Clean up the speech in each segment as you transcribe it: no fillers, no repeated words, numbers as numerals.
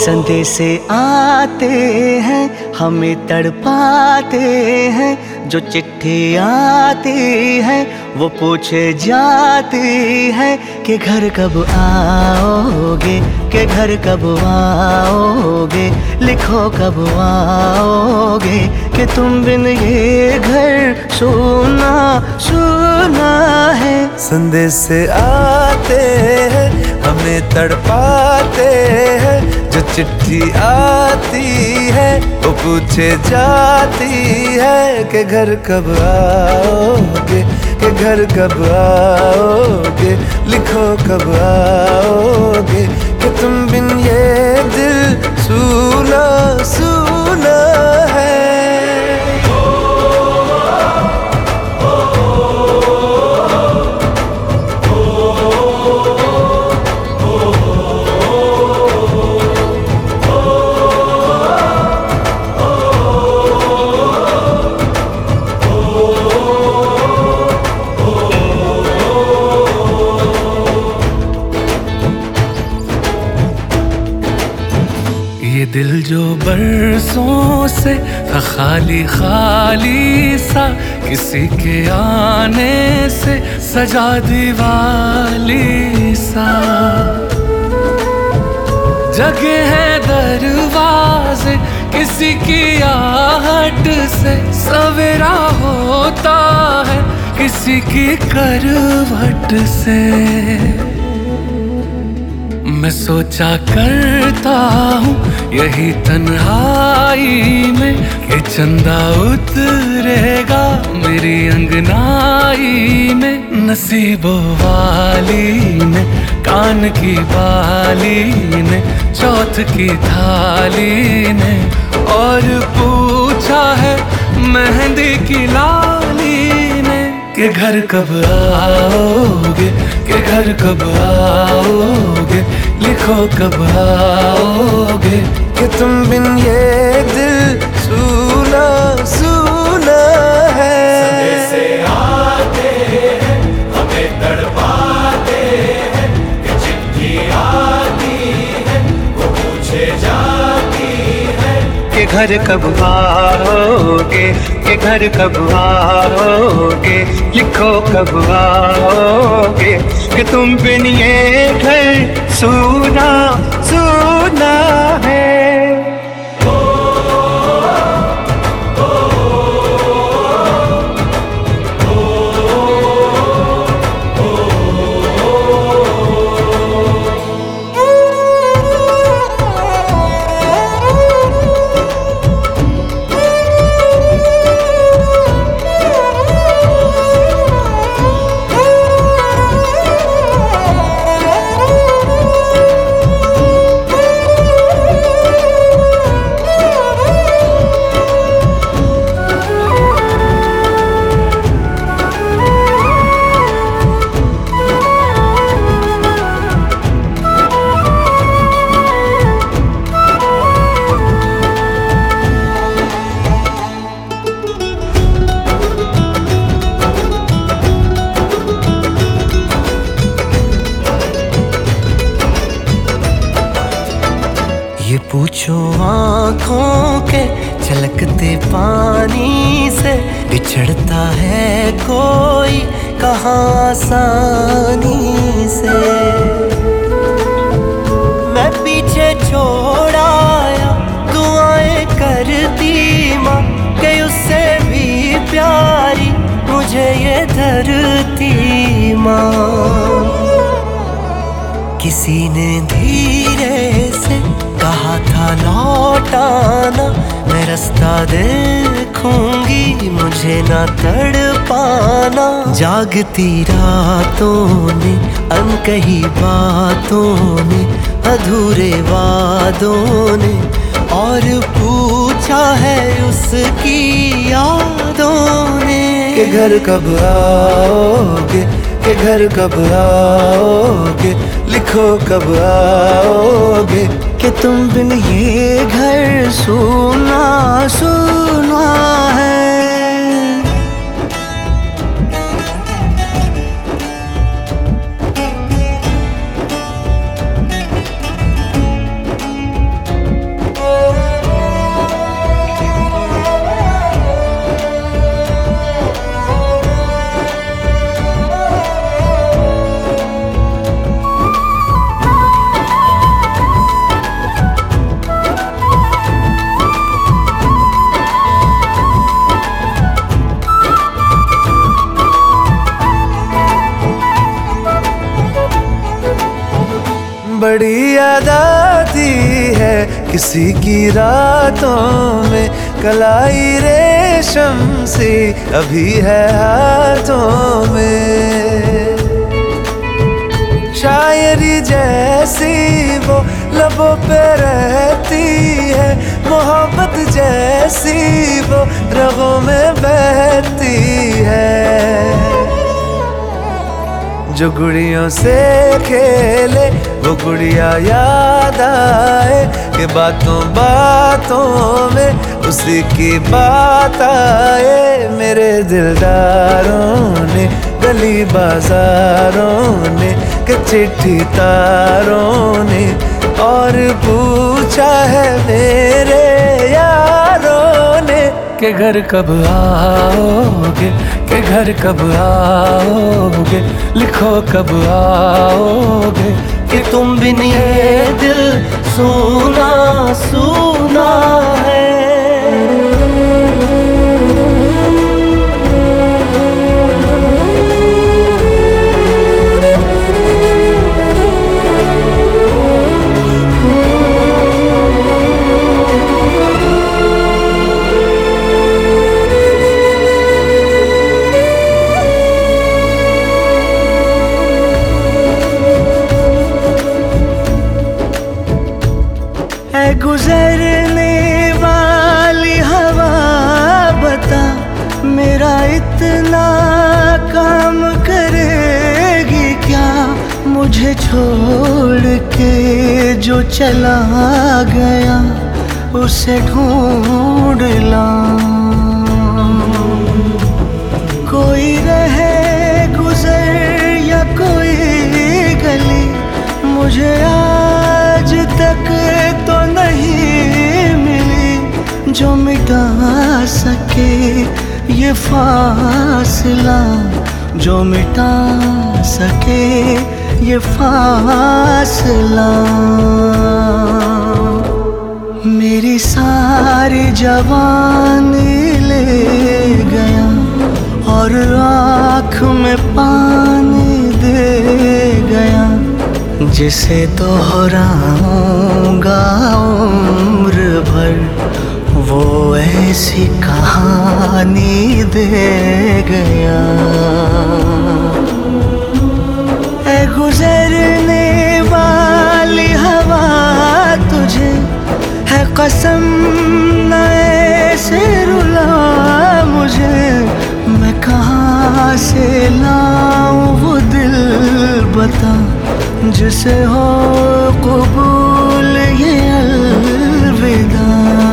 संदेशे आते हैं हमें तड़पाते हैं, जो चिट्ठी आती है वो पूछे जाती है कि घर कब आओगे, कि घर कब आओगे, लिखो कब आओगे, कि तुम बिन ये घर सूना सूना है। संदेशे आते हैं हमें तड़पाते हैं, जो चिट्ठी आती है वो पूछे जाती है कि घर कब आओगे, कि घर कब आओगे, लिखो कब आओगे, कि तुम बिन ये दिल सूना सूना है। ये दिल जो बरसों से था खाली खाली सा, किसी के आने से सजा दीवाली सा, जगे हैं दरवाजे किसी की आहट से, सवेरा होता है किसी की करवट से। मैं सोचा करता हूँ यही तन्हाई में कि चंदा उतरेगा मेरी अंगनाई में, नसीबों वाली ने कान की बाली ने चौथ की थाली ने, और पूछा है मेहंदी की लाली ने कि घर कब आओगे, कि घर कब आओगे, लिखो कब आओगे, कि तुम बिन ये दिल सूना सूना है। संदेशे आते हैं हमें तड़पाते हैं, कि चिट्ठी आती है वो पूछे जाती है कि घर कब आओगे, कि घर कब आओगे, लिखो कब आओगे, कि तुम बिन ये घर सूना सूना है। ये पूछो आँखों के छलकते पानी से, बिछड़ता है कोई कहाँ आसानी से। मैं पीछे छोड़ आया दुआएं करती माँ, कि उससे भी प्यारी मुझे ये धरती माँ। किसी ने धीरे से कहा था लौट आना, मैं रास्ता देखूंगी मुझे ना तड़पाना। जागती रातों ने अनकही बातों ने, अधूरे वादों ने, और पूछा है उसकी यादों ने कि घर कब आओगे, कि घर कब आओगे, लिखो कब आओगे, कि तुम बिन ये घर सूना सूना है। बड़ी याद आती है किसी की रातों में, कलाई रेशम सी अभी है हाथों में। शायरी जैसी वो लबों पे रहती है, मोहब्बत जैसी वो रगों में बहती है। जो गुड़ियों से खेले वो गुड़िया याद आए, कि बातों बातों में उसी की बात आए। मेरे दिलदारों ने गली बाजारों ने कि चिट्ठी तारों ने और पूछा है मेरे यारों ने के घर कब आओगे, के घर कब आओगे, लिखो कब आओगे। कि तुम बिन ये दिल सूना सूना है। गुजरने वाली हवा बता, मेरा इतना काम करेगी क्या। मुझे छोड़ के जो चला गया उसे ढूंढ लाऊं। कोई रहे गुजर या कोई गली, मुझे आज तक तो नहीं मिली जो मिटा सके ये फासला, जो मिटा सके ये फासला। मेरी सारी जवानी ले गया और आँख में पानी दे गया। जिसे दोहराऊंगा उम्र भर वो ऐसी कहानी दे गया। ऐ गुजरने वाली हवा तुझे है कसम न ऐसे रुला मुझे। मैं कहाँ से लाऊं वो दिल बता, जिसे हो कबूल ये अलविदा।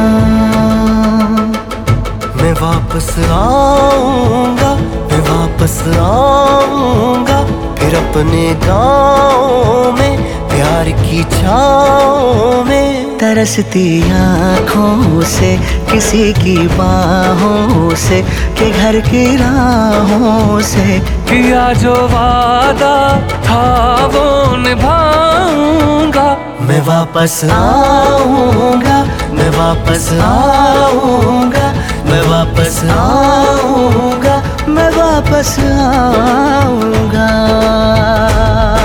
मैं वापस आऊंगा, मैं वापस आऊंगा, फिर अपने गाँव में प्यार की छाँव में। तरसती आँखों से किसी की बाहों से, के घर की राहों से। किया जो वादा था वो निभाऊंगा। मैं वापस आऊंगा, मैं वापस आऊंगा, मैं वापस आऊंगा, मैं वापस आऊंगा।